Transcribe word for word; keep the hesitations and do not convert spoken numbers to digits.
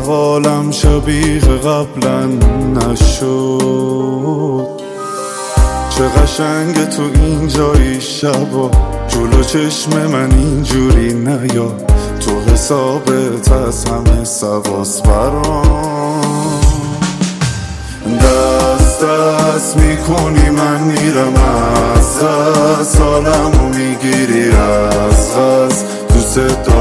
حالم شبیه قبلا نشد. چه قشنگ تو این جایی شبا، جلو چشم من اینجوری نیا. تو حسابت از همه سواس برام. دست دست میکنی من میرم از دست، حالمو میگیری از غز. دوست